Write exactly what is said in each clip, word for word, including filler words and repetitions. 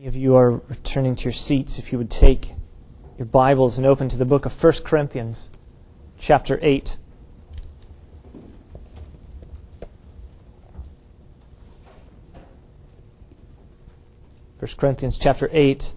If you are returning to your seats, if you would take your Bibles and open to the book of First Corinthians, chapter eight. First Corinthians chapter eight.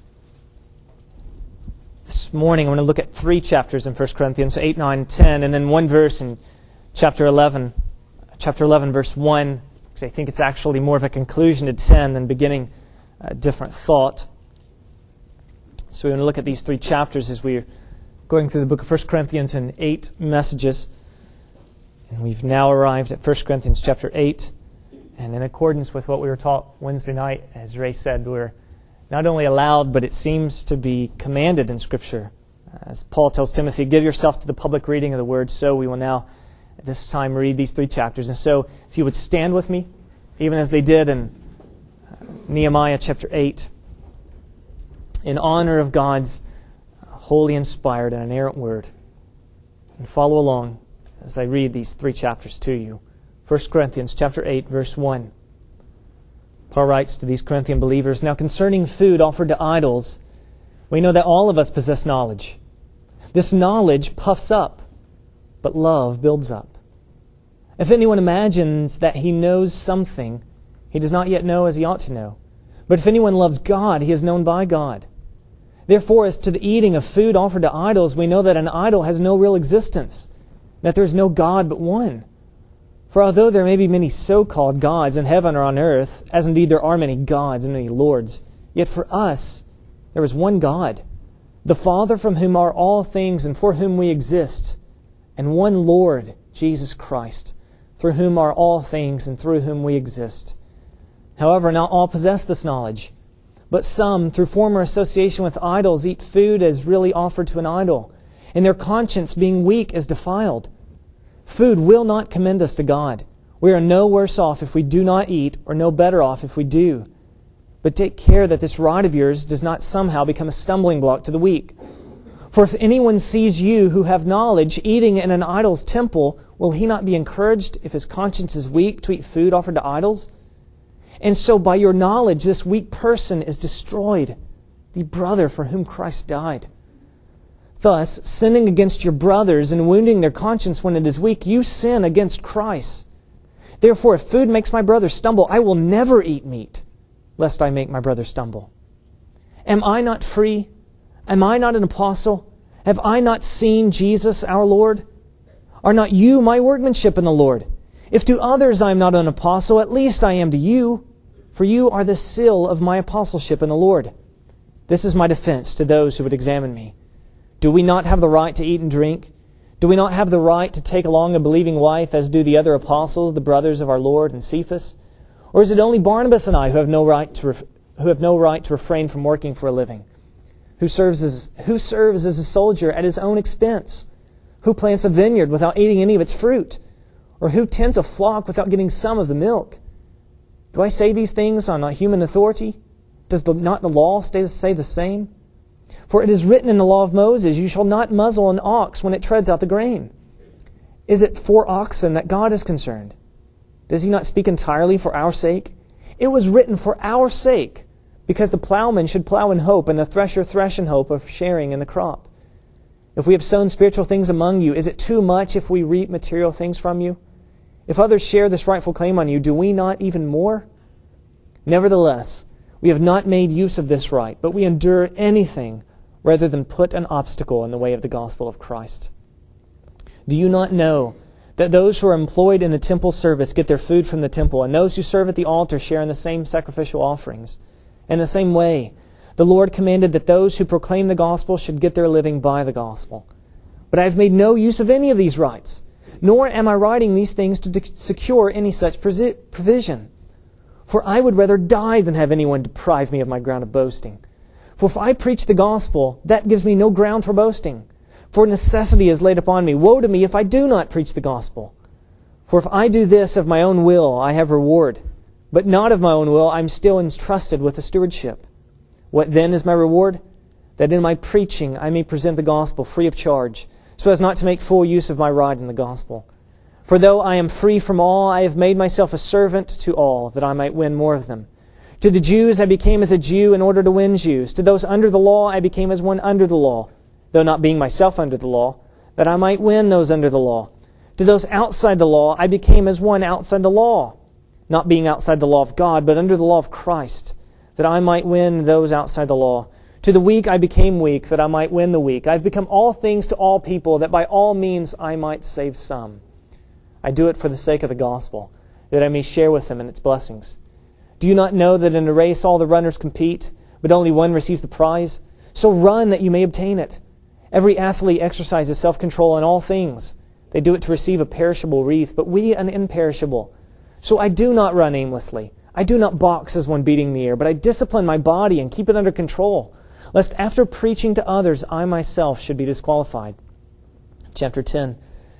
This morning I'm going to look at three chapters in First Corinthians, eight, nine, and ten, and then one verse in chapter eleven. Chapter eleven, verse one, because I think it's actually more of a conclusion to ten than beginning a different thought. So we're going to look at these three chapters as we're going through the book of First Corinthians in eight messages. And we've now arrived at First Corinthians chapter eight. And in accordance with what we were taught Wednesday night, as Ray said, we're not only allowed, but it seems to be commanded in Scripture. As Paul tells Timothy, give yourself to the public reading of the Word. So we will now, at this time, read these three chapters. And so if you would stand with me, even as they did in Nehemiah chapter eight, in honor of God's holy, inspired, and inerrant Word. And follow along as I read these three chapters to you. First Corinthians chapter eight, verse one. Paul writes to these Corinthian believers, "Now concerning food offered to idols, we know that all of us possess knowledge. This knowledge puffs up, but love builds up. If anyone imagines that he knows something, he does not yet know as he ought to know. But if anyone loves God, he is known by God. Therefore, as to the eating of food offered to idols, we know that an idol has no real existence, that there is no God but one. For although there may be many so-called gods in heaven or on earth, as indeed there are many gods and many lords, yet for us there is one God, the Father, from whom are all things and for whom we exist, and one Lord, Jesus Christ, through whom are all things and through whom we exist. However, not all possess this knowledge, but some, through former association with idols, eat food as really offered to an idol, and their conscience, being weak, is defiled. Food will not commend us to God. We are no worse off if we do not eat, or no better off if we do. But take care that this rod of yours does not somehow become a stumbling block to the weak. For if anyone sees you who have knowledge eating in an idol's temple, will he not be encouraged if his conscience is weak to eat food offered to idols? And so by your knowledge, this weak person is destroyed, the brother for whom Christ died. Thus, sinning against your brothers and wounding their conscience when it is weak, you sin against Christ. Therefore, if food makes my brother stumble, I will never eat meat, lest I make my brother stumble. Am I not free? Am I not an apostle? Have I not seen Jesus our Lord? Are not you my workmanship in the Lord? If to others I am not an apostle, at least I am to you, for you are the seal of my apostleship in the Lord. This is my defense to those who would examine me. Do we not have the right to eat and drink? Do we not have the right to take along a believing wife, as do the other apostles, the brothers of our Lord and Cephas? Or is it only Barnabas and I who have no right to ref- who have no right to refrain from working for a living? Who serves as who serves as a soldier at his own expense? Who plants a vineyard without eating any of its fruit? Or who tends a flock without getting some of the milk? Do I say these things on a human authority? Does the, not the law stay, say the same? For it is written in the law of Moses, you shall not muzzle an ox when it treads out the grain. Is it for oxen that God is concerned? Does he not speak entirely for our sake? It was written for our sake, because the plowman should plow in hope, and the thresher thresh in hope of sharing in the crop. If we have sown spiritual things among you, is it too much if we reap material things from you? If others share this rightful claim on you, do we not even more? Nevertheless, we have not made use of this right, but we endure anything rather than put an obstacle in the way of the gospel of Christ. Do you not know that those who are employed in the temple service get their food from the temple, and those who serve at the altar share in the same sacrificial offerings? In the same way, the Lord commanded that those who proclaim the gospel should get their living by the gospel. But I have made no use of any of these rights, nor am I writing these things to secure any such provision. For I would rather die than have anyone deprive me of my ground of boasting. For if I preach the gospel, that gives me no ground for boasting. For necessity is laid upon me. Woe to me if I do not preach the gospel. For if I do this of my own will, I have reward. But not of my own will, I am still entrusted with a stewardship. What then is my reward? That in my preaching I may present the gospel free of charge, so as not to make full use of my right in the gospel. For though I am free from all, I have made myself a servant to all, that I might win more of them. To the Jews I became as a Jew in order to win Jews. To those under the law I became as one under the law, though not being myself under the law, that I might win those under the law. To those outside the law I became as one outside the law, not being outside the law of God, but under the law of Christ, that I might win those outside the law. To the weak I became weak, that I might win the weak. I have become all things to all people, that by all means I might save some. I do it for the sake of the gospel, that I may share with them in its blessings. Do you not know that in a race all the runners compete, but only one receives the prize? So run that you may obtain it. Every athlete exercises self-control in all things. They do it to receive a perishable wreath, but we an imperishable. So I do not run aimlessly. I do not box as one beating the air, but I discipline my body and keep it under control, lest after preaching to others, I myself should be disqualified. Chapter ten.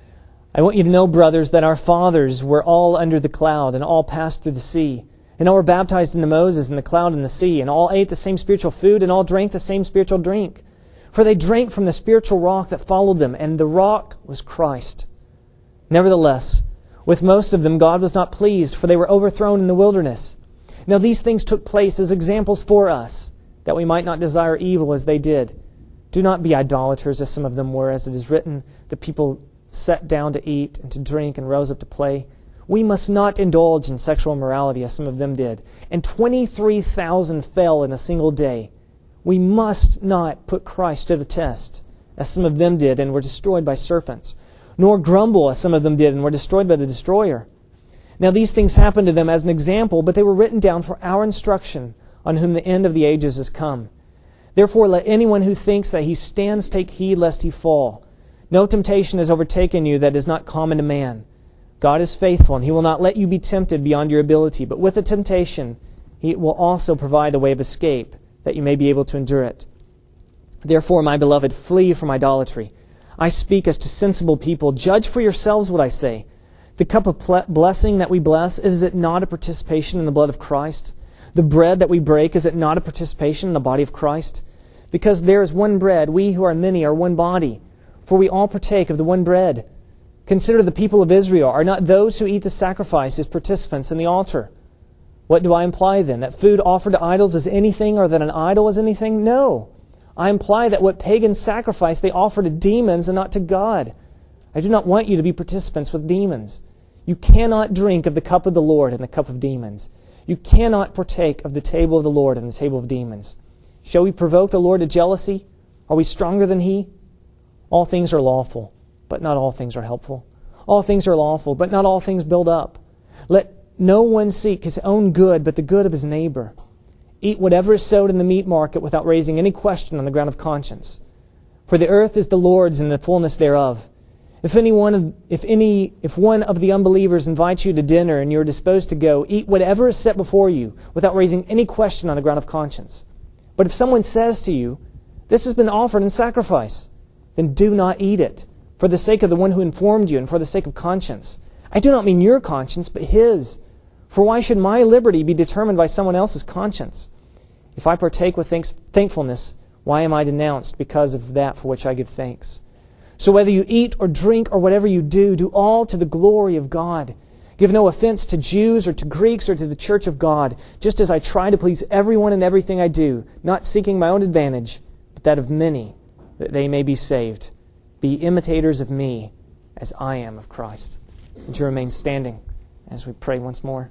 I want you to know, brothers, that our fathers were all under the cloud, and all passed through the sea, and all were baptized into Moses in the cloud and the sea, and all ate the same spiritual food, and all drank the same spiritual drink. For they drank from the spiritual rock that followed them, and the rock was Christ. Nevertheless, with most of them God was not pleased, for they were overthrown in the wilderness. Now these things took place as examples for us, that we might not desire evil as they did. Do not be idolaters, as some of them were, as it is written, the people sat down to eat and to drink and rose up to play. We must not indulge in sexual immorality, as some of them did. And twenty-three thousand fell in a single day. We must not put Christ to the test, as some of them did and were destroyed by serpents. Nor grumble, as some of them did and were destroyed by the destroyer. Now these things happened to them as an example, but they were written down for our instruction, on whom the end of the ages is come. Therefore let anyone who thinks that he stands take heed lest he fall. No temptation has overtaken you that is not common to man. God is faithful, and He will not let you be tempted beyond your ability, but with the temptation He will also provide a way of escape, that you may be able to endure it. Therefore, my beloved, flee from idolatry. I speak as to sensible people. Judge for yourselves what I say. The cup of ple- blessing that we bless, is it not a participation in the blood of Christ? The bread that we break, is it not a participation in the body of Christ? Because there is one bread, we who are many are one body, for we all partake of the one bread. Consider the people of Israel. Are not those who eat the sacrifice as participants in the altar? What do I imply then? That food offered to idols is anything, or that an idol is anything? No. I imply that what pagans sacrifice they offer to demons and not to God. I do not want you to be participants with demons. You cannot drink of the cup of the Lord and the cup of demons. You cannot partake of the table of the Lord and the table of demons. Shall we provoke the Lord to jealousy? Are we stronger than He? All things are lawful, but not all things are helpful. All things are lawful, but not all things build up. Let no one seek his own good, but the good of his neighbor. Eat whatever is sowed in the meat market without raising any question on the ground of conscience. For the earth is the Lord's and the fullness thereof. If any one of, if any, if one of the unbelievers invites you to dinner and you are disposed to go, eat whatever is set before you without raising any question on the ground of conscience. But if someone says to you, "This has been offered in sacrifice," then do not eat it, for the sake of the one who informed you and for the sake of conscience. I do not mean your conscience, but his. For why should my liberty be determined by someone else's conscience? If I partake with thanks, thankfulness, why am I denounced because of that for which I give thanks? So whether you eat or drink or whatever you do, do all to the glory of God. Give no offense to Jews or to Greeks or to the church of God, just as I try to please everyone in everything I do, not seeking my own advantage, but that of many, that they may be saved. Be imitators of me, as I am of Christ. Would you remain standing as we pray once more?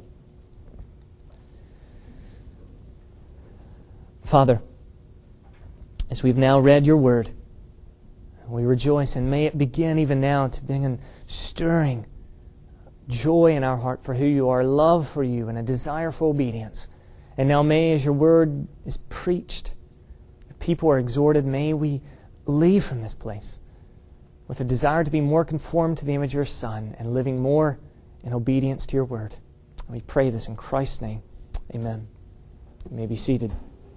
Father, as we've now read your word, we rejoice, and may it begin even now to begin stirring joy in our heart for who you are, love for you, and a desire for obedience. And now may, as your word is preached, people are exhorted, may we leave from this place with a desire to be more conformed to the image of your Son and living more in obedience to your word. We pray this in Christ's name. Amen. You may be seated.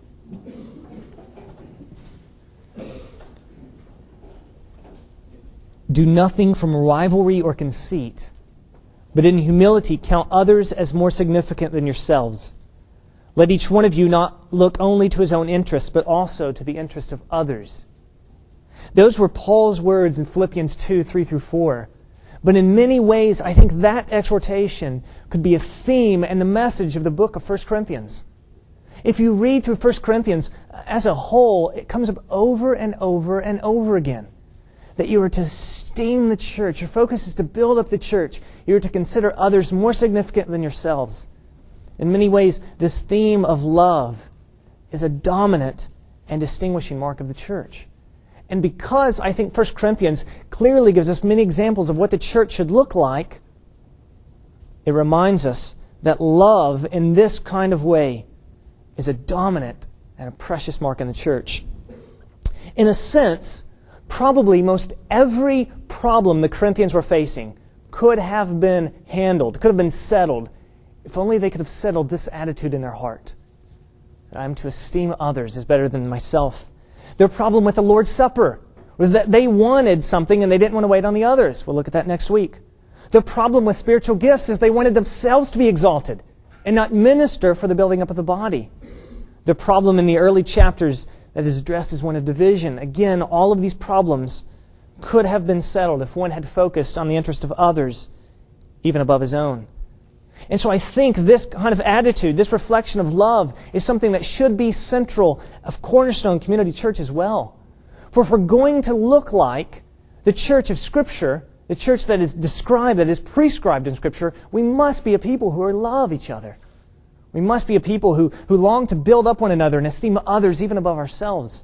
Do nothing from rivalry or conceit, but in humility count others as more significant than yourselves. Let each one of you not look only to his own interests, but also to the interest of others. Those were Paul's words in Philippians two, three through four. But in many ways, I think that exhortation could be a theme and the message of the book of First Corinthians. If you read through First Corinthians as a whole, it comes up over and over and over again that you are to esteem the church. Your focus is to build up the church. You are to consider others more significant than yourselves. In many ways, this theme of love is a dominant and distinguishing mark of the church. And because I think First Corinthians clearly gives us many examples of what the church should look like, it reminds us that love in this kind of way is a dominant and a precious mark in the church. In a sense, probably most every problem the Corinthians were facing could have been handled, could have been settled, if only they could have settled this attitude in their heart. That I'm to esteem others as better than myself. Their problem with the Lord's Supper was that they wanted something and they didn't want to wait on the others. We'll look at that next week. The problem with spiritual gifts is they wanted themselves to be exalted and not minister for the building up of the body. The problem in the early chapters that is addressed as one of division. Again, all of these problems could have been settled if one had focused on the interest of others, even above his own. And so I think this kind of attitude, this reflection of love, is something that should be central of Cornerstone Community Church as well. For if we're going to look like the church of Scripture, the church that is described, that is prescribed in Scripture, we must be a people who love each other. We must be a people who, who long to build up one another and esteem others even above ourselves.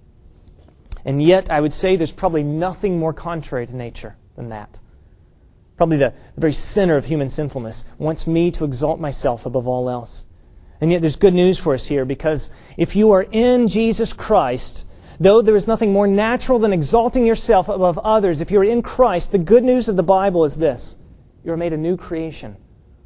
And yet, I would say there's probably nothing more contrary to nature than that. Probably the, the very center of human sinfulness wants me to exalt myself above all else. And yet there's good news for us here, because if you are in Jesus Christ, though there is nothing more natural than exalting yourself above others, if you are in Christ, the good news of the Bible is this: you are made a new creation.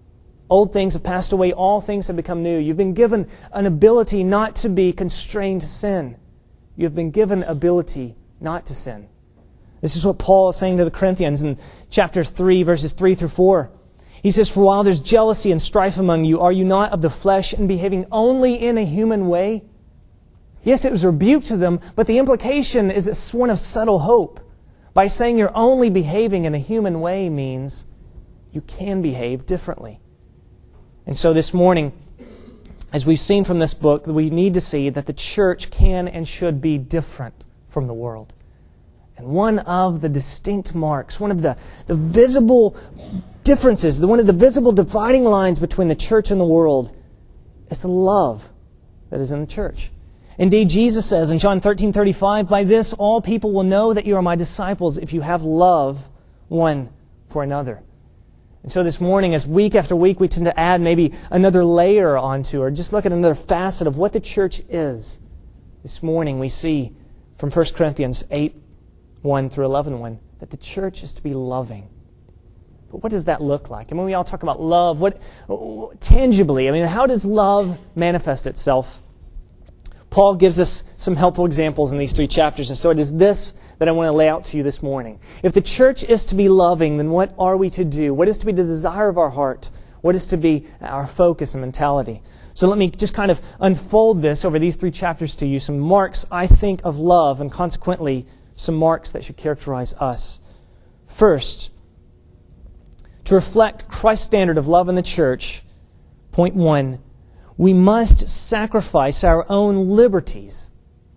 Old things have passed away, all things have become new. You've been given an ability not to be constrained to sin. You've been given ability not to sin. This is what Paul is saying to the Corinthians in chapter three, verses three through four. He says, "For while there's jealousy and strife among you, are you not of the flesh and behaving only in a human way?" Yes, it was a rebuke to them, but the implication is one of subtle hope. By saying you're only behaving in a human way means you can behave differently. And so this morning, as we've seen from this book, we need to see that the church can and should be different from the world. And one of the distinct marks, one of the, the visible differences, one of the visible dividing lines between the church and the world is the love that is in the church. Indeed, Jesus says in John thirteen thirty-five, "By this all people will know that you are my disciples if you have love one for another." And so this morning, as week after week, we tend to add maybe another layer onto, or just look at another facet of what the church is. This morning we see from First Corinthians eight, one through eleven, one, that the church is to be loving. But what does that look like? I mean, we all talk about love. What tangibly, I mean, how does love manifest itself? Paul gives us some helpful examples in these three chapters, and so it is this that I want to lay out to you this morning. If the church is to be loving, then what are we to do? What is to be the desire of our heart? What is to be our focus and mentality? So let me just kind of unfold this over these three chapters to you, some marks, I think, of love, and consequently, some marks that should characterize us. First, to reflect Christ's standard of love in the church, point one, we must sacrifice our own liberties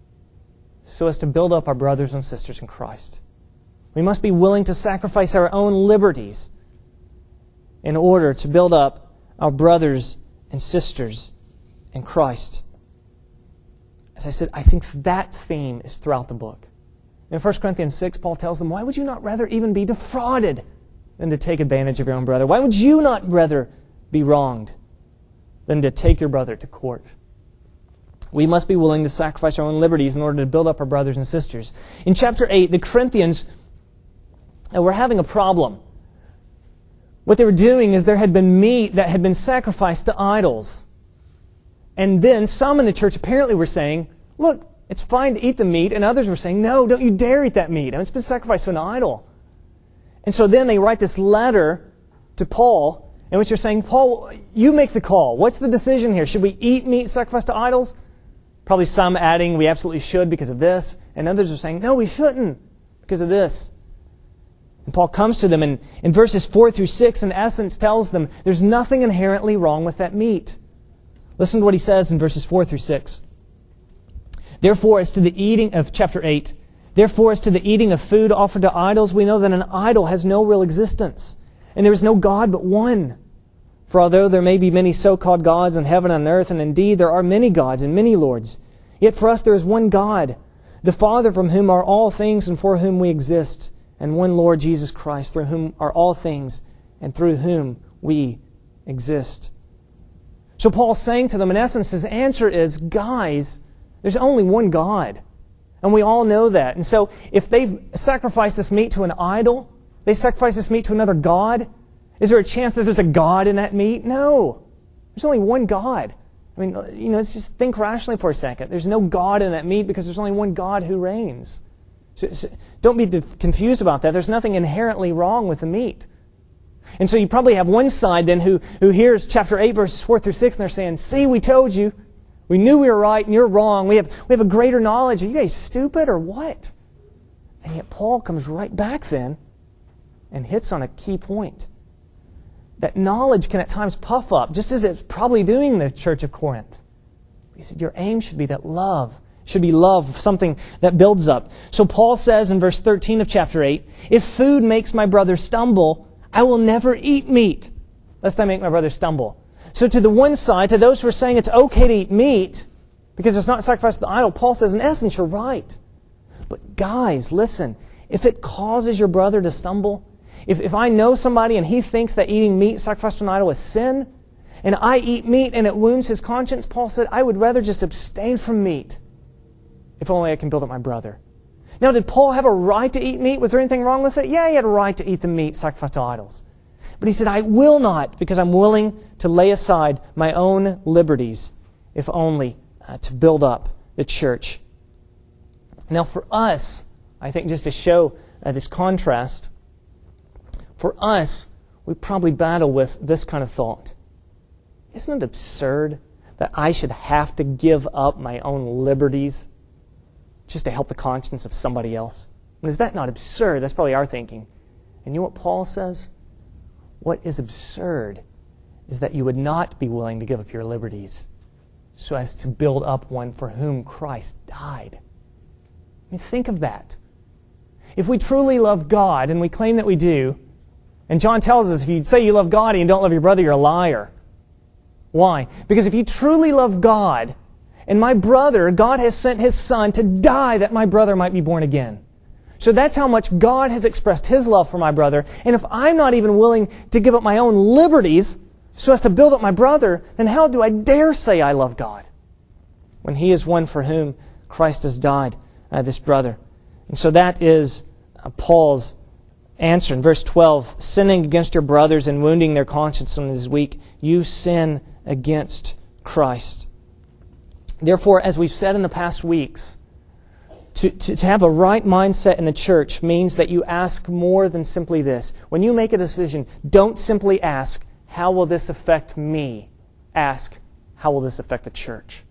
so as to build up our brothers and sisters in Christ. We must be willing to sacrifice our own liberties in order to build up our brothers and sisters in Christ. As I said, I think that theme is throughout the book. In First Corinthians six, Paul tells them, why would you not rather even be defrauded than to take advantage of your own brother? Why would you not rather be wronged than to take your brother to court? We must be willing to sacrifice our own liberties in order to build up our brothers and sisters. In chapter eight, the Corinthians were having a problem. What they were doing is there had been meat that had been sacrificed to idols. And then some in the church apparently were saying, look, it's fine to eat the meat. And others were saying, no, don't you dare eat that meat. I mean, it's been sacrificed to an idol. And so then they write this letter to Paul in which they're saying, Paul, you make the call. What's the decision here? Should we eat meat sacrificed to idols? Probably some adding, we absolutely should because of this. And others are saying, no, we shouldn't because of this. And Paul comes to them and in verses four through six, in essence, tells them there's nothing inherently wrong with that meat. Listen to what he says in verses four through six. Therefore, as to the eating of chapter eight, therefore, as to the eating of food offered to idols, we know that an idol has no real existence, and there is no God but one. For although there may be many so-called gods in heaven and earth, and indeed there are many gods and many lords, yet for us there is one God, the Father, from whom are all things and for whom we exist, and one Lord Jesus Christ, through whom are all things and through whom we exist. So Paul's saying to them, in essence, his answer is, guys, there's only one God. And we all know that. And so if they've sacrificed this meat to an idol, they sacrifice this meat to another god, is there a chance that there's a God in that meat? No. There's only one God. I mean, you know, let's just think rationally for a second. There's no God in that meat because there's only one God who reigns. So, so don't be confused about that. There's nothing inherently wrong with the meat. And so you probably have one side then who, who hears chapter eight, verses four through six, and they're saying, see, we told you. We knew we were right and you're wrong. We have, we have a greater knowledge. Are you guys stupid or what? And yet Paul comes right back then and hits on a key point. That knowledge can at times puff up, just as it's probably doing the church of Corinth. He said your aim should be that love. Should be love, something that builds up. So Paul says in verse thirteen of chapter eight, if food makes my brother stumble, I will never eat meat, lest I make my brother stumble. So to the one side, to those who are saying it's okay to eat meat because it's not sacrificed to the idol, Paul says, in essence, you're right. But guys, listen, if it causes your brother to stumble, if, if I know somebody and he thinks that eating meat sacrificed to an idol is sin, and I eat meat and it wounds his conscience, Paul said, I would rather just abstain from meat if only I can build up my brother. Now, did Paul have a right to eat meat? Was there anything wrong with it? Yeah, he had a right to eat the meat sacrificed to idols. But he said, I will not, because I'm willing to lay aside my own liberties, if only uh, to build up the church. Now, for us, I think just to show uh, this contrast, for us, we probably battle with this kind of thought. Isn't it absurd that I should have to give up my own liberties just to help the conscience of somebody else? And is that not absurd? That's probably our thinking. And you know what Paul says? What is absurd is that you would not be willing to give up your liberties so as to build up one for whom Christ died. I mean, think of that. If we truly love God, and we claim that we do, and John tells us if you say you love God and you don't love your brother, you're a liar. Why? Because if you truly love God, and my brother, God has sent His Son to die that my brother might be born again. So that's how much God has expressed His love for my brother. And if I'm not even willing to give up my own liberties so as to build up my brother, then how do I dare say I love God when He is one for whom Christ has died, uh, this brother? And so that is uh, Paul's answer. In verse twelve, sinning against your brothers and wounding their conscience when it is weak, you sin against Christ. Therefore, as we've said in the past weeks, To, to, to have a right mindset in the church means that you ask more than simply this. When you make a decision, don't simply ask, how will this affect me? Ask, how will this affect the church?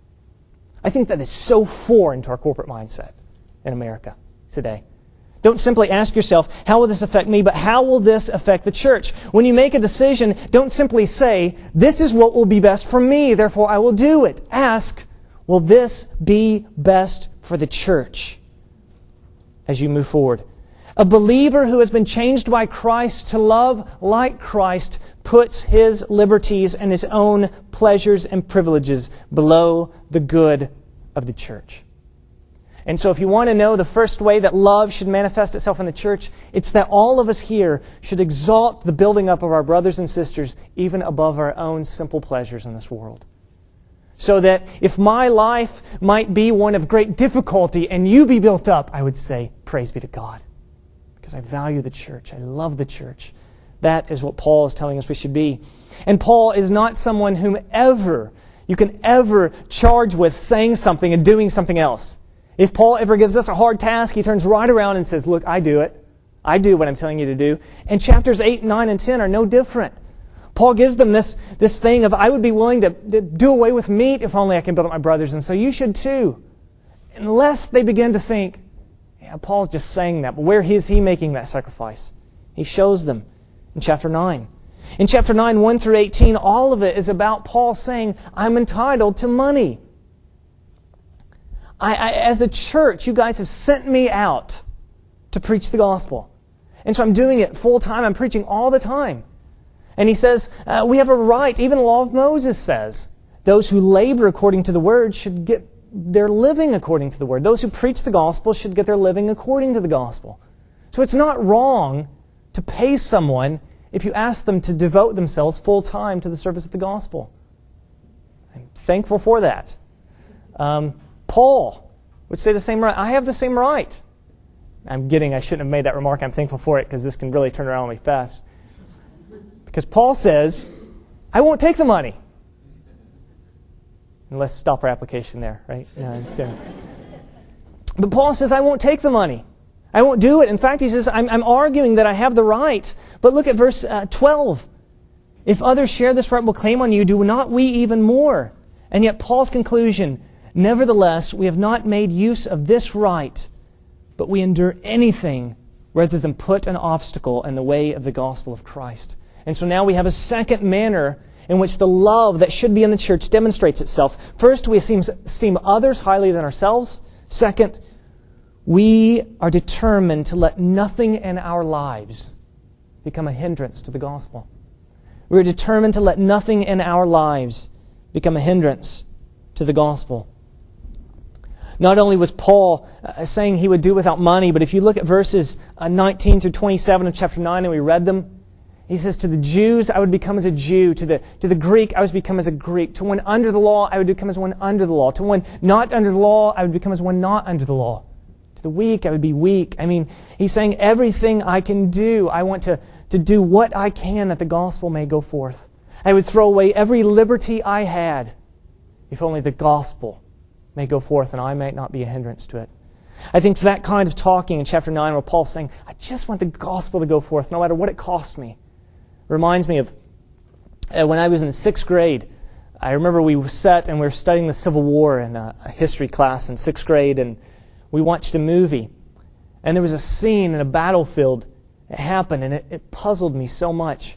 I think that is so foreign to our corporate mindset in America today. Don't simply ask yourself, how will this affect me? But how will this affect the church? When you make a decision, don't simply say, this is what will be best for me, therefore I will do it. Ask, will this be best for the church as you move forward? A believer who has been changed by Christ to love like Christ puts his liberties and his own pleasures and privileges below the good of the church. And so if you want to know the first way that love should manifest itself in the church, it's that all of us here should exalt the building up of our brothers and sisters even above our own simple pleasures in this world. So that if my life might be one of great difficulty and you be built up, I would say, praise be to God. Because I value the church. I love the church. That is what Paul is telling us we should be. And Paul is not someone whom ever you can ever charge with saying something and doing something else. If Paul ever gives us a hard task, he turns right around and says, look, I do it. I do what I'm telling you to do. And chapters eight, nine, and ten are no different. Paul gives them this, this thing of, I would be willing to, to do away with meat if only I can build up my brothers. And so you should too. Unless they begin to think, yeah, Paul's just saying that. But where is he making that sacrifice? He shows them in chapter nine. In chapter nine, one through eighteen, all of it is about Paul saying, I'm entitled to money. I, I, as the church, you guys have sent me out to preach the gospel. And so I'm doing it full time. I'm preaching all the time. And he says, uh, we have a right, even the law of Moses says, those who labor according to the word should get their living according to the word. Those who preach the gospel should get their living according to the gospel. So it's not wrong to pay someone if you ask them to devote themselves full time to the service of the gospel. I'm thankful for that. Um, Paul would say the same right. I have the same right. I'm kidding. I shouldn't have made that remark. I'm thankful for it because this can really turn around on me fast. Because Paul says, I won't take the money. And let's stop our application there, right? No, I'm just kidding. But Paul says, I won't take the money. I won't do it. In fact, he says, I'm, I'm arguing that I have the right. But look at verse uh, twelve. If others share this rightful claim on you, do not we even more? And yet Paul's conclusion, nevertheless, we have not made use of this right, but we endure anything rather than put an obstacle in the way of the gospel of Christ. And so now we have a second manner in which the love that should be in the church demonstrates itself. First, we esteem, esteem others highly than ourselves. Second, we are determined to let nothing in our lives become a hindrance to the gospel. We are determined to let nothing in our lives become a hindrance to the gospel. Not only was Paul uh, saying he would do without money, but if you look at verses uh, nineteen through twenty-seven of chapter nine, and we read them, he says, to the Jews, I would become as a Jew. To the, to the Greek, I would become as a Greek. To one under the law, I would become as one under the law. To one not under the law, I would become as one not under the law. To the weak, I would be weak. I mean, he's saying everything I can do, I want to, to do what I can that the gospel may go forth. I would throw away every liberty I had if only the gospel may go forth and I might not be a hindrance to it. I think that kind of talking in chapter nine where Paul's saying, I just want the gospel to go forth no matter what it costs me. Reminds me of uh, when I was in sixth grade. I remember we sat and we were studying the Civil War in a, a history class in sixth grade, and we watched a movie. And there was a scene in a battlefield that happened, and it, it puzzled me so much.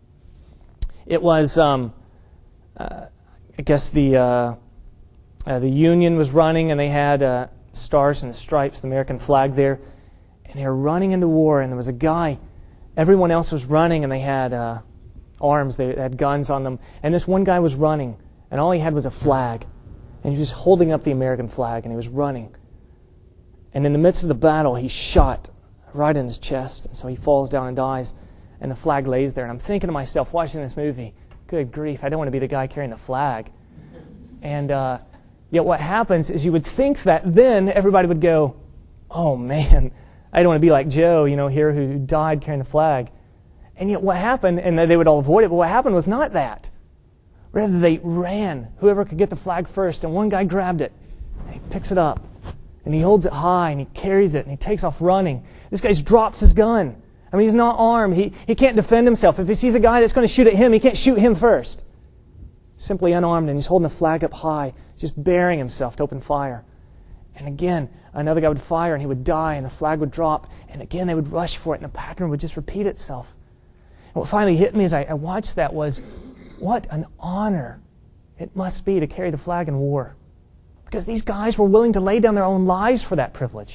It was, um, uh, I guess the uh, uh, the Union was running, and they had uh, stars and stripes, the American flag there, and they were running into war, and there was a guy. Everyone else was running, and they had uh, arms, they had guns on them. And this one guy was running, and all he had was a flag. And he was just holding up the American flag, and he was running. And in the midst of the battle, he shot right in his chest, and so he falls down and dies, and the flag lays there. And I'm thinking to myself, watching this movie, good grief, I don't want to be the guy carrying the flag. And uh, yet what happens is you would think that then everybody would go, oh man, I don't want to be like Joe, you know, here who died carrying the flag. And yet what happened, and they would all avoid it, but what happened was not that. Rather, they ran, whoever could get the flag first, and one guy grabbed it, and he picks it up, and he holds it high, and he carries it, and he takes off running. This guy drops his gun. I mean, he's not armed. He, he can't defend himself. If he sees a guy that's going to shoot at him, he can't shoot him first. Simply unarmed, and he's holding the flag up high, just bearing himself to open fire. And again, another guy would fire and he would die and the flag would drop. And again, they would rush for it and the pattern would just repeat itself. And what finally hit me as I, I watched that was, what an honor it must be to carry the flag in war. Because these guys were willing to lay down their own lives for that privilege.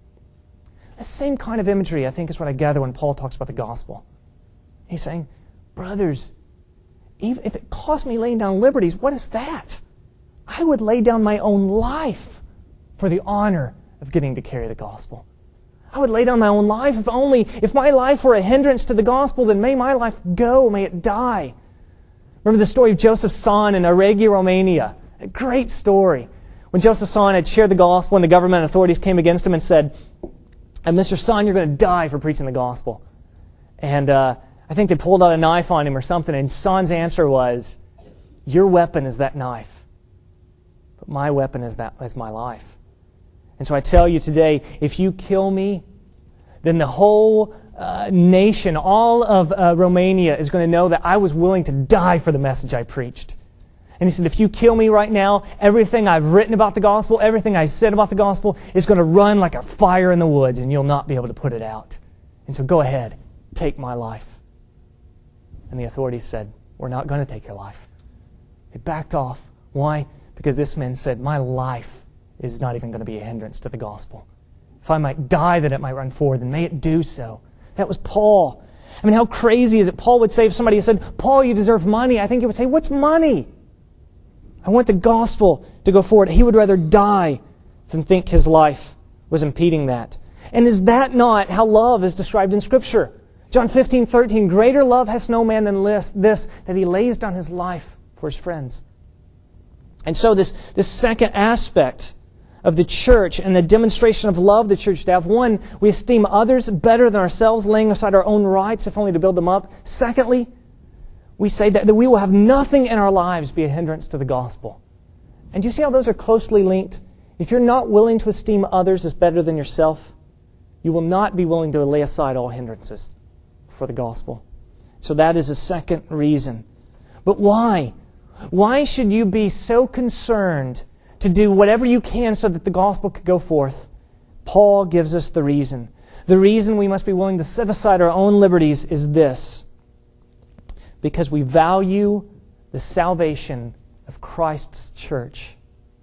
The same kind of imagery, I think, is what I gather when Paul talks about the gospel. He's saying, brothers, even if it cost me laying down liberties, what is that? I would lay down my own life for the honor of getting to carry the gospel. I would lay down my own life if only, if my life were a hindrance to the gospel, then may my life go, may it die. Remember the story of Joseph's son in Aregi, Romania? A great story. When Joseph's son had shared the gospel and the government authorities came against him and said, Mister Son, you're going to die for preaching the gospel. And uh, I think they pulled out a knife on him or something, and son's answer was, your weapon is that knife, but my weapon is that is my life. And so I tell you today, if you kill me, then the whole uh, nation, all of uh, Romania is going to know that I was willing to die for the message I preached. And he said, if you kill me right now, everything I've written about the gospel, everything I said about the gospel is going to run like a fire in the woods and you'll not be able to put it out. And so go ahead, take my life. And the authorities said, we're not going to take your life. They backed off. Why? Because this man said, my life is not even going to be a hindrance to the gospel. If I might die that it might run forward, then may it do so. That was Paul. I mean, how crazy is it? Paul would say, if somebody said, Paul, you deserve money, I think he would say, what's money? I want the gospel to go forward. He would rather die than think his life was impeding that. And is that not how love is described in Scripture? John fifteen thirteen, greater love has no man than this, this, that he lays down his life for his friends. And so this, this second aspect of the church and the demonstration of love the church to have. One, we esteem others better than ourselves, laying aside our own rights, if only to build them up. Secondly, we say that, that we will have nothing in our lives be a hindrance to the gospel. And do you see how those are closely linked? If you're not willing to esteem others as better than yourself, you will not be willing to lay aside all hindrances for the gospel. So that is a second reason. But why? Why should you be so concerned to do whatever you can so that the gospel could go forth? Paul gives us the reason. The reason we must be willing to set aside our own liberties is this: because we value the salvation of Christ's church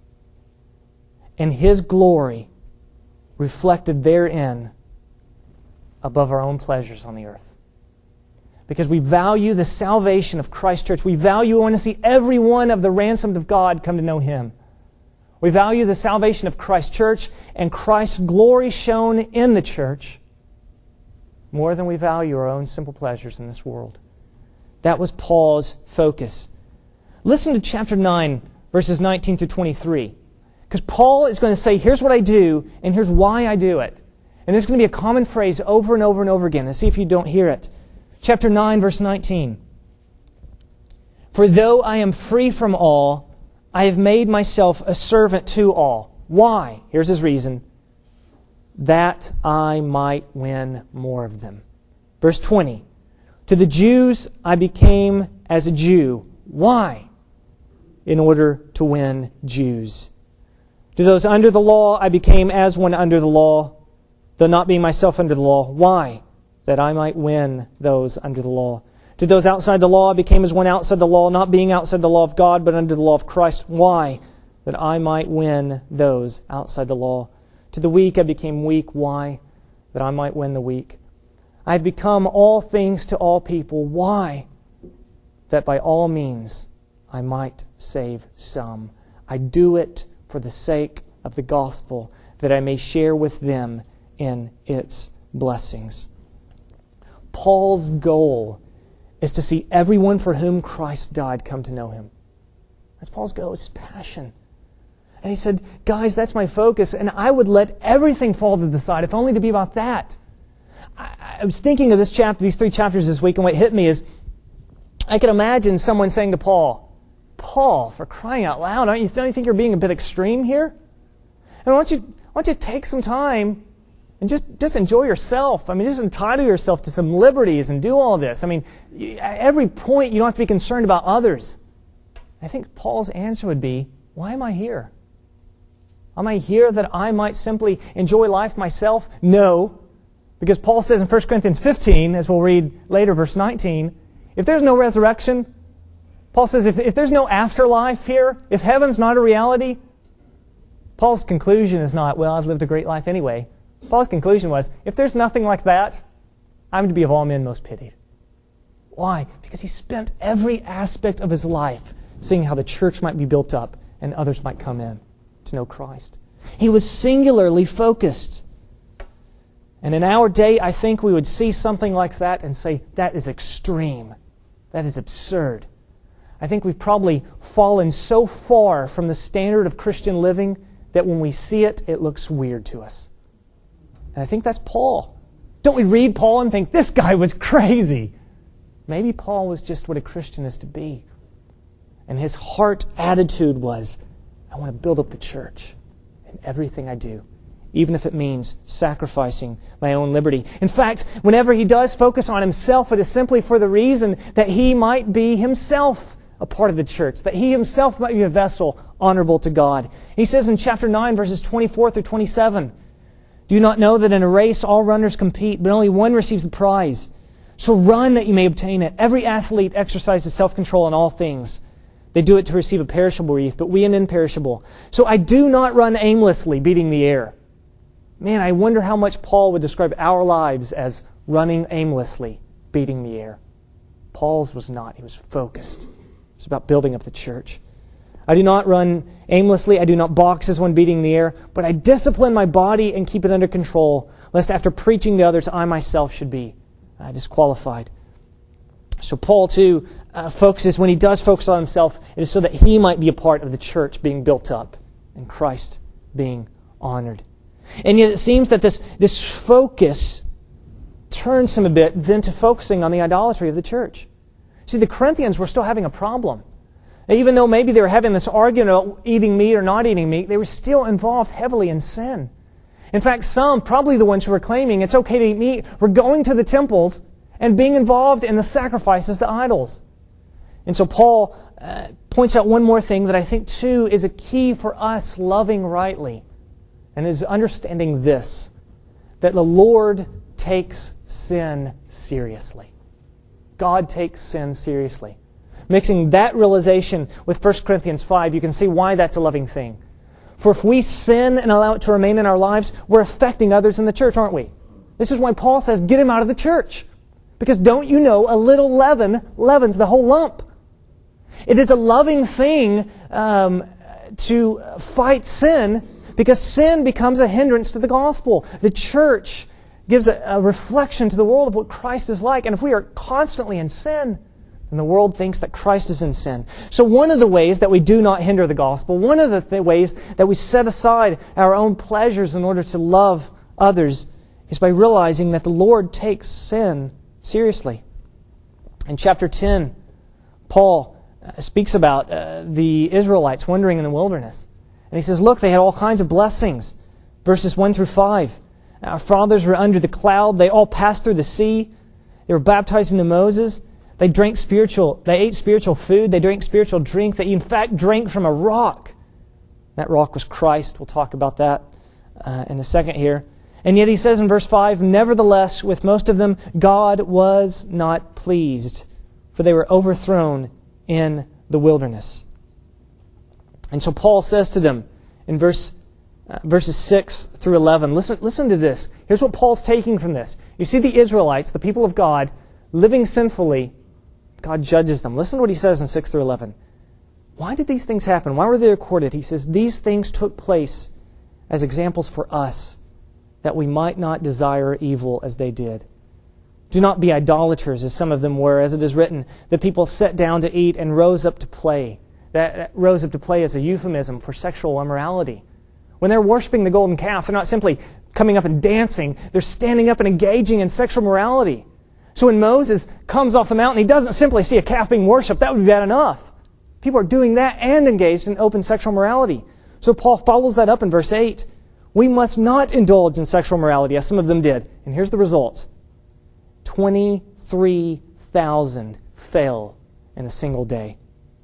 and His glory reflected therein above our own pleasures on the earth. Because we value the salvation of Christ's church. We value, we want to see every one of the ransomed of God come to know Him. We value the salvation of Christ's church and Christ's glory shown in the church more than we value our own simple pleasures in this world. That was Paul's focus. Listen to chapter nine, verses nineteen through twenty-three. Because Paul is going to say, here's what I do, and here's why I do it. And there's going to be a common phrase over and over and over again. And see if you don't hear it. Chapter nine, verse nineteen. For though I am free from all, I have made myself a servant to all. Why? Here's his reason. That I might win more of them. Verse twenty. To the Jews I became as a Jew. Why? In order to win Jews. To those under the law I became as one under the law, though not being myself under the law. Why? That I might win those under the law. To those outside the law I became as one outside the law, not being outside the law of God, but under the law of Christ. Why? That I might win those outside the law. To the weak I became weak. Why? That I might win the weak. I have become all things to all people. Why? That by all means I might save some. I do it for the sake of the gospel, that I may share with them in its blessings. Paul's goal is to see everyone for whom Christ died come to know Him. That's Paul's goal. It's passion. And he said, guys, that's my focus, and I would let everything fall to the side, if only to be about that. I, I was thinking of this chapter, these three chapters this week, and what hit me is, I could imagine someone saying to Paul, Paul, for crying out loud, don't you, don't you think you're being a bit extreme here? And why don't you, why don't you take some time and just, just enjoy yourself? I mean, just entitle yourself to some liberties and do all this. I mean, at every point you don't have to be concerned about others. I think Paul's answer would be, why am I here? Am I here that I might simply enjoy life myself? No. Because Paul says in First Corinthians fifteen, as we'll read later, verse nineteen, if there's no resurrection, Paul says if, if there's no afterlife here, if heaven's not a reality, Paul's conclusion is not, well, I've lived a great life anyway. Paul's conclusion was, if there's nothing like that, I'm to be of all men most pitied. Why? Because he spent every aspect of his life seeing how the church might be built up and others might come in to know Christ. He was singularly focused. And in our day, I think we would see something like that and say, that is extreme. That is absurd. I think we've probably fallen so far from the standard of Christian living that when we see it, it looks weird to us. And I think that's Paul. Don't we read Paul and think, this guy was crazy? Maybe Paul was just what a Christian is to be. And his heart attitude was, I want to build up the church in everything I do, even if it means sacrificing my own liberty. In fact, whenever he does focus on himself, it is simply for the reason that he might be himself a part of the church, that he himself might be a vessel honorable to God. He says in chapter nine, verses twenty-four through twenty-seven, do you not know that in a race all runners compete, but only one receives the prize? So run that you may obtain it. Every athlete exercises self-control in all things. They do it to receive a perishable wreath, but we an imperishable. So I do not run aimlessly, beating the air. Man, I wonder how much Paul would describe our lives as running aimlessly, beating the air. Paul's was not. He was focused. It's about building up the church. I do not run aimlessly. I do not box as one beating the air, but I discipline my body and keep it under control, lest after preaching to others, I myself should be uh, disqualified. So Paul, too, uh, focuses, when he does focus on himself, it is so that he might be a part of the church being built up and Christ being honored. And yet it seems that this, this focus turns him a bit then to focusing on the idolatry of the church. See, the Corinthians were still having a problem. Even though maybe they were having this argument about eating meat or not eating meat, they were still involved heavily in sin. In fact, some, probably the ones who were claiming it's okay to eat meat, were going to the temples and being involved in the sacrifices to idols. And so Paul uh, points out one more thing that I think, too, is a key for us loving rightly, and is understanding this, that the Lord takes sin seriously. God takes sin seriously. Mixing that realization with First Corinthians five, you can see why that's a loving thing. For if we sin and allow it to remain in our lives, we're affecting others in the church, aren't we? This is why Paul says, get him out of the church. Because don't you know, a little leaven leavens the whole lump. It is a loving thing um, to fight sin, because sin becomes a hindrance to the gospel. The church gives a, a reflection to the world of what Christ is like. And if we are constantly in sin, then the world thinks that Christ is in sin. So one of the ways that we do not hinder the gospel, one of the th- ways that we set aside our own pleasures in order to love others, is by realizing that the Lord takes sin seriously. In chapter ten, Paul uh, speaks about uh, the Israelites wandering in the wilderness. And he says, look, they had all kinds of blessings. Verses one through five. Our fathers were under the cloud. They all passed through the sea. They were baptized into Moses. They drank spiritual, they ate spiritual food. They drank spiritual drink. They in fact drank from a rock. That rock was Christ. We'll talk about that uh, in a second here. And yet he says in verse five, nevertheless, with most of them, God was not pleased, for they were overthrown in the wilderness. And so Paul says to them in verse uh, verses six through eleven, listen, listen to this. Here's what Paul's taking from this. You see the Israelites, the people of God, living sinfully. God judges them. Listen to what he says in six through eleven. Why did these things happen? Why were they recorded? He says, these things took place as examples for us, that we might not desire evil as they did. Do not be idolaters, as some of them were. As it is written, the people sat down to eat and rose up to play. That rose up to play as a euphemism for sexual immorality. When they're worshiping the golden calf, they're not simply coming up and dancing. They're standing up and engaging in sexual morality. So when Moses comes off the mountain, he doesn't simply see a calf being worshipped. That would be bad enough. People are doing that and engaged in open sexual morality. So Paul follows that up in verse eight. We must not indulge in sexual morality, as some of them did. And here's the results. twenty-three thousand fell in a single day.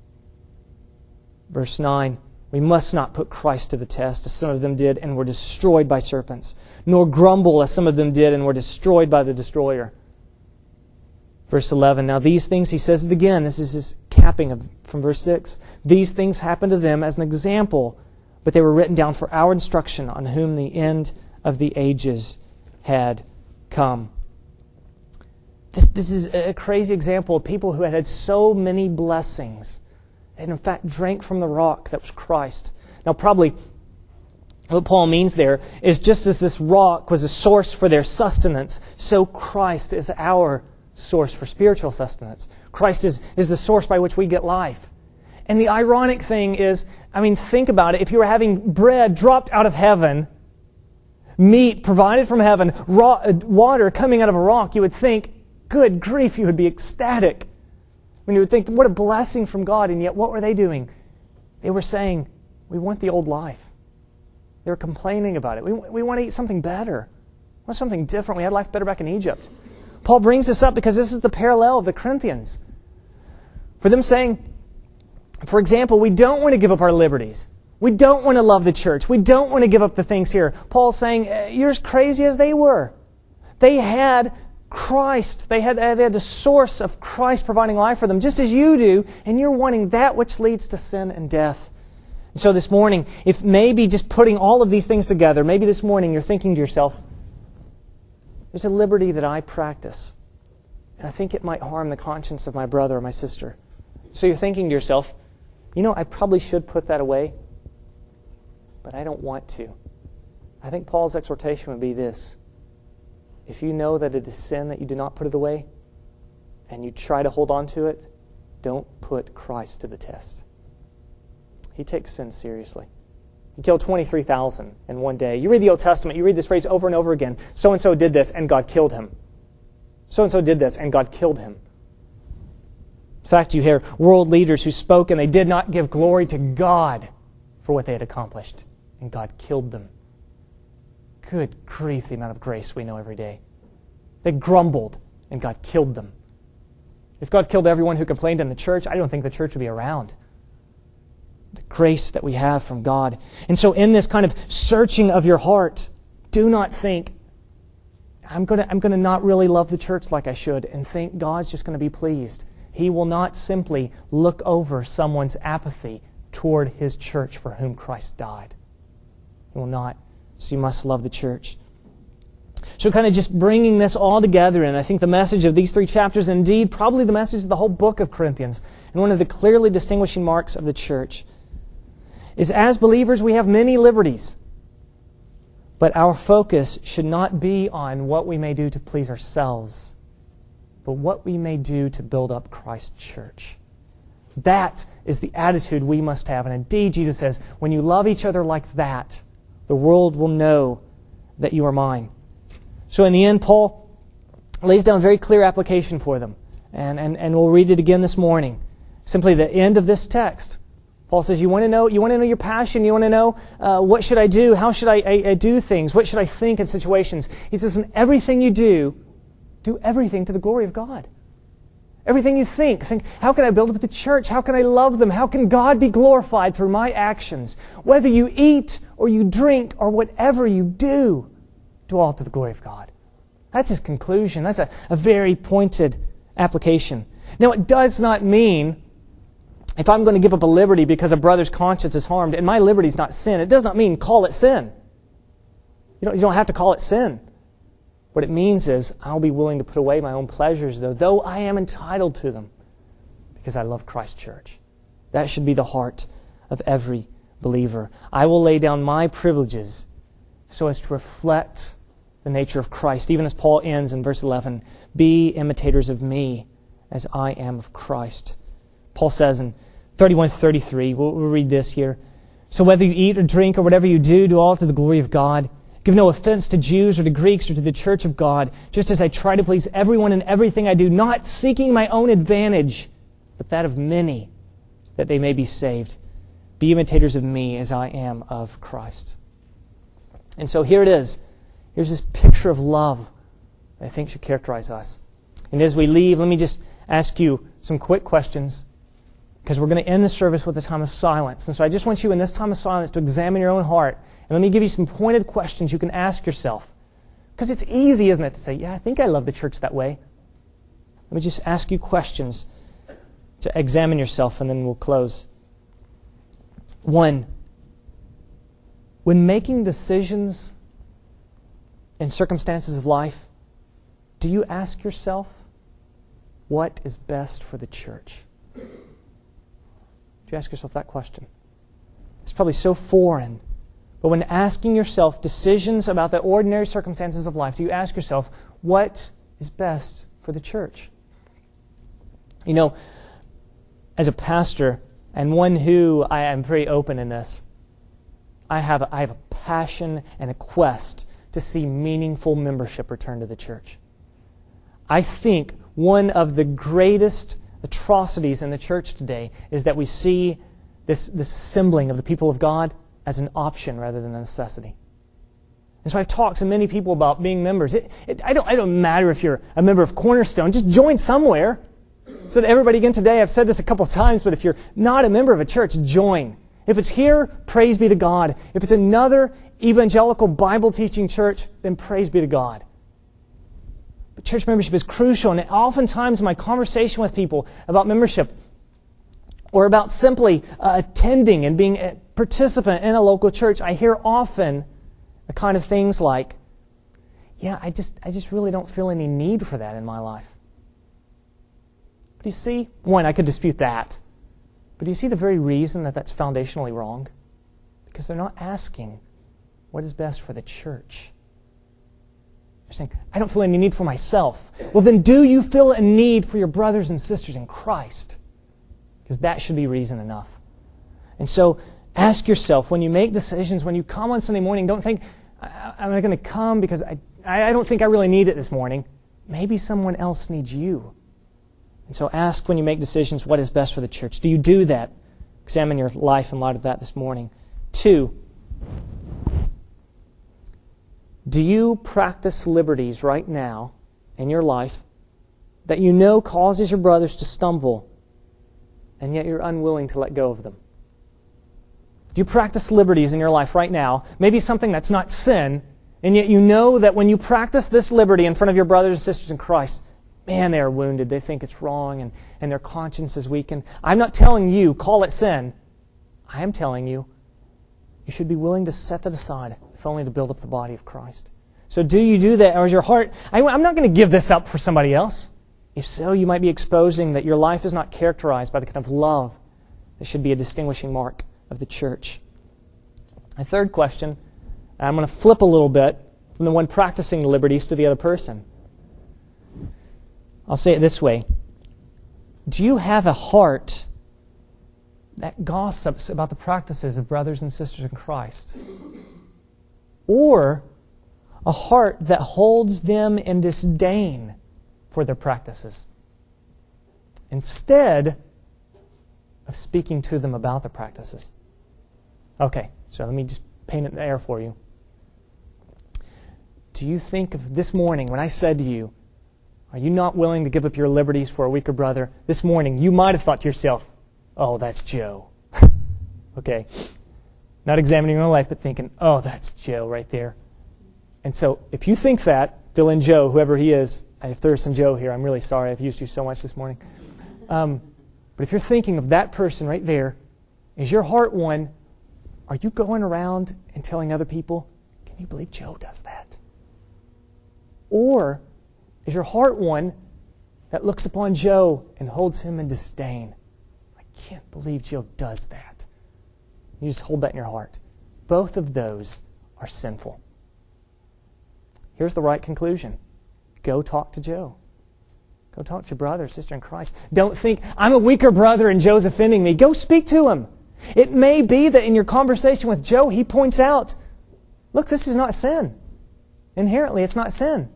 Verse nine, we must not put Christ to the test, as some of them did and were destroyed by serpents, nor grumble, as some of them did and were destroyed by the destroyer. Verse eleven, now these things, he says it again, this is his capping of, from verse six. These things happened to them as an example, but they were written down for our instruction, on whom the end of the ages had come. This, this is a crazy example of people who had had so many blessings and in fact drank from the rock that was Christ. Now probably what Paul means there is, just as this rock was a source for their sustenance, so Christ is our source for spiritual sustenance. Christ is, is the source by which we get life. And the ironic thing is, I mean, think about it. If you were having bread dropped out of heaven, meat provided from heaven, raw, water coming out of a rock, you would think, good grief, you would be ecstatic. When you would think, what a blessing from God. And yet, what were they doing? They were saying, we want the old life. They were complaining about it. We, we want to eat something better. We want something different. We had life better back in Egypt. Paul brings this up because this is the parallel of the Corinthians. For them saying, for example, we don't want to give up our liberties. We don't want to love the church. We don't want to give up the things here. Paul's saying, you're as crazy as they were. They had Christ. They had, they had the source of Christ providing life for them, just as you do, and you're wanting that which leads to sin and death. And so this morning, if maybe just putting all of these things together, maybe this morning you're thinking to yourself, there's a liberty that I practice, and I think it might harm the conscience of my brother or my sister. So you're thinking to yourself, you know, I probably should put that away, but I don't want to. I think Paul's exhortation would be this. If you know that it is sin that you do not put it away, and you try to hold on to it, don't put Christ to the test. He takes sin seriously. He killed twenty-three thousand in one day. You read the Old Testament, you read this phrase over and over again. So-and-so did this, and God killed him. So-and-so did this, and God killed him. In fact, you hear world leaders who spoke, and they did not give glory to God for what they had accomplished, and God killed them. Good grief, the amount of grace we know every day. They grumbled, and God killed them. If God killed everyone who complained in the church, I don't think the church would be around. The grace that we have from God. And so in this kind of searching of your heart, do not think, I'm going to, I'm going to not really love the church like I should, and think God's just going to be pleased. He will not simply look over someone's apathy toward His church for whom Christ died. He will not. So you must love the church. So kind of just bringing this all together, and I think the message of these three chapters, indeed probably the message of the whole book of Corinthians, and one of the clearly distinguishing marks of the church, is as believers we have many liberties. But our focus should not be on what we may do to please ourselves, but what we may do to build up Christ's church. That is the attitude we must have. And indeed, Jesus says, when you love each other like that, the world will know that you are mine. So in the end, Paul lays down a very clear application for them. And, and, and we'll read it again this morning. Simply the end of this text. Paul says, you want to know, you want to know your passion? You want to know uh, what should I do? How should I, I, I do things? What should I think in situations? He says, in everything you do, do everything to the glory of God. Everything you think, think, how can I build up the church? How can I love them? How can God be glorified through my actions? Whether you eat or you drink or whatever you do, do all to the glory of God. That's his conclusion. That's a, a very pointed application. Now, it does not mean, if I'm going to give up a liberty because a brother's conscience is harmed, and my liberty is not sin, it does not mean call it sin. You don't, you don't have to call it sin. What it means is I'll be willing to put away my own pleasures, though, though I am entitled to them, because I love Christ's church. That should be the heart of every believer. I will lay down my privileges so as to reflect the nature of Christ. Even as Paul ends in verse eleven, be imitators of me as I am of Christ. Paul says in thirty-one to thirty-three, we'll, we'll read this here. So whether you eat or drink or whatever you do, do all to the glory of God. Give no offense to Jews or to Greeks or to the church of God, just as I try to please everyone in everything I do, not seeking my own advantage, but that of many, that they may be saved. Be imitators of me as I am of Christ. And so here it is. Here's this picture of love that I think should characterize us. And as we leave, let me just ask you some quick questions, because we're going to end the service with a time of silence. And so I just want you in this time of silence to examine your own heart. And let me give you some pointed questions you can ask yourself. Because it's easy, isn't it, to say, yeah, I think I love the church that way. Let me just ask you questions to examine yourself, and then we'll close. One, when making decisions in circumstances of life, do you ask yourself, what is best for the church? Do you ask yourself that question? It's probably so foreign. But when asking yourself decisions about the ordinary circumstances of life, do you ask yourself, what is best for the church? You know, as a pastor, and one who I am very open in this, I have a, I have a passion and a quest to see meaningful membership return to the church. I think one of the greatest atrocities in the church today is that we see this, this assembling of the people of God as an option rather than a necessity. And so I've talked to many people about being members. It, it, I don't, I don't matter if you're a member of Cornerstone. Just join somewhere. So that everybody, again today, I've said this a couple of times, but if you're not a member of a church, join. If it's here, praise be to God. If it's another evangelical Bible-teaching church, then praise be to God. But church membership is crucial, and oftentimes in my conversation with people about membership or about simply uh, attending and being a participant in a local church, I hear often the kind of things like, yeah, I just, I just really don't feel any need for that in my life. But you see, one, I could dispute that. But do you see the very reason that that's foundationally wrong? Because they're not asking what is best for the church. They're saying, I don't feel any need for myself. Well, then do you feel a need for your brothers and sisters in Christ? Because that should be reason enough. And so ask yourself, when you make decisions, when you come on Sunday morning, don't think, I'm not going to come because I, I don't think I really need it this morning. Maybe someone else needs you. And so ask when you make decisions what is best for the church. Do you do that? Examine your life in light of that this morning. Two, do you practice liberties right now in your life that you know causes your brothers to stumble, and yet you're unwilling to let go of them? Do you practice liberties in your life right now, maybe something that's not sin, and yet you know that when you practice this liberty in front of your brothers and sisters in Christ, man, they are wounded. They think it's wrong, and, and their conscience is weakened. I'm not telling you, call it sin. I am telling you, you should be willing to set that aside, if only to build up the body of Christ. So do you do that, or is your heart, I, I'm not going to give this up for somebody else. If so, you might be exposing that your life is not characterized by the kind of love that should be a distinguishing mark of the church. A third question, I'm going to flip a little bit from the one practicing the liberties to the other person. I'll say it this way. Do you have a heart that gossips about the practices of brothers and sisters in Christ? Or a heart that holds them in disdain for their practices, instead of speaking to them about the practices? Okay, so let me just paint it in the air for you. Do you think of this morning when I said to you, are you not willing to give up your liberties for a weaker brother? This morning, you might have thought to yourself, oh, that's Joe. Okay. Not examining your own life, but thinking, oh, that's Joe right there. And so, if you think that, fill in Joe, whoever he is. If there's some Joe here, I'm really sorry. I've used you so much this morning. Um, but if you're thinking of that person right there, is your heart one, are you going around and telling other people, can you believe Joe does that? Or is your heart one that looks upon Joe and holds him in disdain? I can't believe Joe does that. You just hold that in your heart. Both of those are sinful. Here's the right conclusion. Go talk to Joe. Go talk to your brother or sister in Christ. Don't think, I'm a weaker brother and Joe's offending me. Go speak to him. It may be that in your conversation with Joe, he points out, look, this is not sin. Inherently, it's not sin.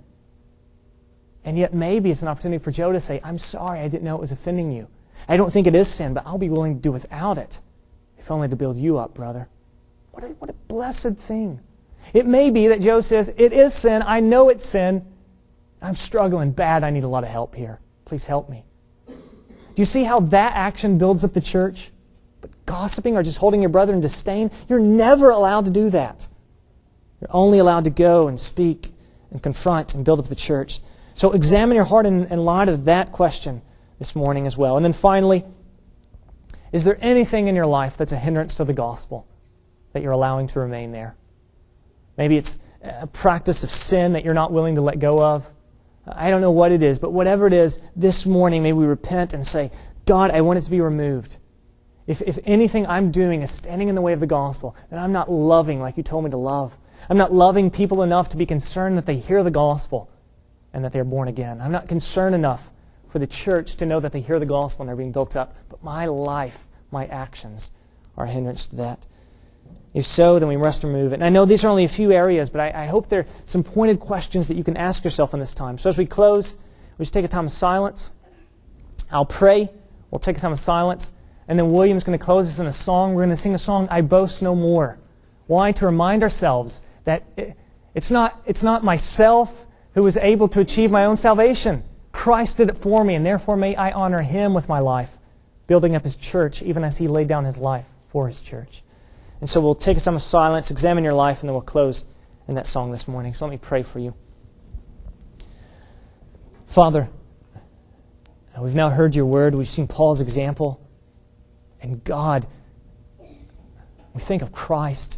And yet maybe it's an opportunity for Joe to say, I'm sorry, I didn't know it was offending you. I don't think it is sin, but I'll be willing to do without it, if only to build you up, brother. What a, what a blessed thing. It may be that Joe says, it is sin, I know it's sin, I'm struggling bad, I need a lot of help here. Please help me. Do you see how that action builds up the church? But gossiping or just holding your brother in disdain, you're never allowed to do that. You're only allowed to go and speak and confront and build up the church. So examine your heart in, in light of that question this morning as well. And then finally, is there anything in your life that's a hindrance to the gospel that you're allowing to remain there? Maybe it's a practice of sin that you're not willing to let go of. I don't know what it is, but whatever it is, this morning may we repent and say, God, I want it to be removed. If, if anything I'm doing is standing in the way of the gospel, then I'm not loving like you told me to love. I'm not loving people enough to be concerned that they hear the gospel and that they're born again. I'm not concerned enough for the church to know that they hear the gospel and they're being built up. But my life, my actions are a hindrance to that. If so, then we must remove it. And I know these are only a few areas, but I, I hope there are some pointed questions that you can ask yourself in this time. So as we close, we just take a time of silence. I'll pray. We'll take a time of silence. And then William's going to close us in a song. We're going to sing a song, I Boast No More. Why? To remind ourselves that it, it's not, it's not myself who was able to achieve my own salvation. Christ did it for me, and therefore may I honor Him with my life, building up His church, even as He laid down His life for His church. And so we'll take a time of silence, examine your life, and then we'll close in that song this morning. So let me pray for you. Father, we've now heard your word. We've seen Paul's example. And God, we think of Christ.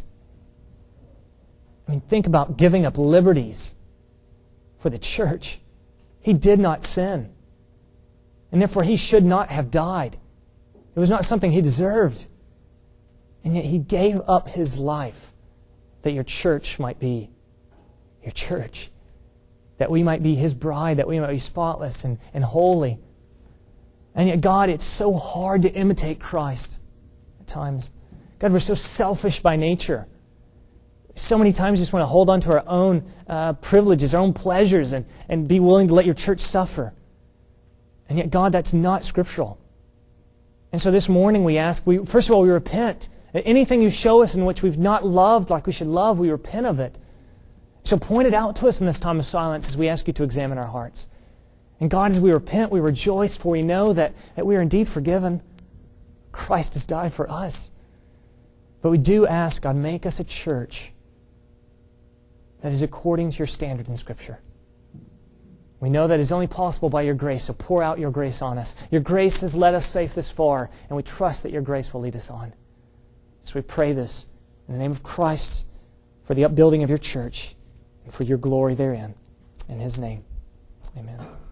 I mean, think about giving up liberties for the church. He did not sin. And therefore, he should not have died. It was not something he deserved. And yet he gave up his life that your church might be your church. That we might be his bride, that we might be spotless and, and holy. And yet, God, it's so hard to imitate Christ at times. God, we're so selfish by nature. So many times we just want to hold on to our own uh, privileges, our own pleasures, and, and be willing to let your church suffer. And yet, God, that's not scriptural. And so this morning we ask, we, first of all, we repent. Anything you show us in which we've not loved like we should love, we repent of it. So point it out to us in this time of silence as we ask you to examine our hearts. And God, as we repent, we rejoice, for we know that, that we are indeed forgiven. Christ has died for us. But we do ask, God, make us a church that is according to your standard in Scripture. We know that is only possible by your grace, so pour out your grace on us. Your grace has led us safe this far, and we trust that your grace will lead us on. So we pray this in the name of Christ for the upbuilding of your church and for your glory therein. In his name, amen.